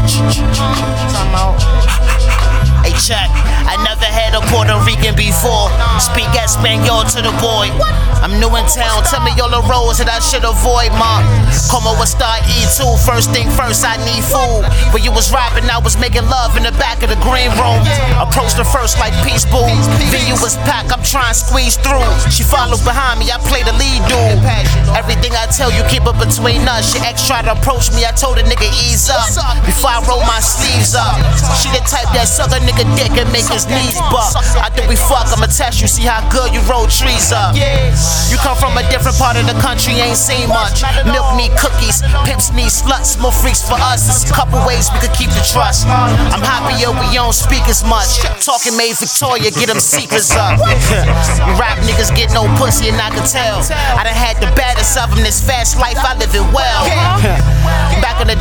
Hey, check. I never had a Puerto Rican before. Speak Espanol to the boy. I'm new in town, tell me all the roads that I should avoid, ma. Como está E2, first thing first, I need food. When you was rapping, I was making love in the back of the green room. Approached her first like peace, boo. Venue was packed, I'm trying to squeeze through. She followed behind me, I play the lead dude. Everything I tell you, keep it between us. Your ex tried to approach me, I told the nigga ease up. Before I roll my sleeves up. She the type that suck a nigga dick and make his knees buck. After we fuck, I'ma test you, see how good you roll trees up. You come from a different part of the country, ain't seen much. Milk need cookies, pimps need sluts. More freaks for us, there's a couple ways we could keep the trust. I'm happier we don't speak as much. Talking made Victoria, get them secrets up. You rap niggas get no pussy and I can tell. I done had the baddest of them, this fast life I live it well. Back in the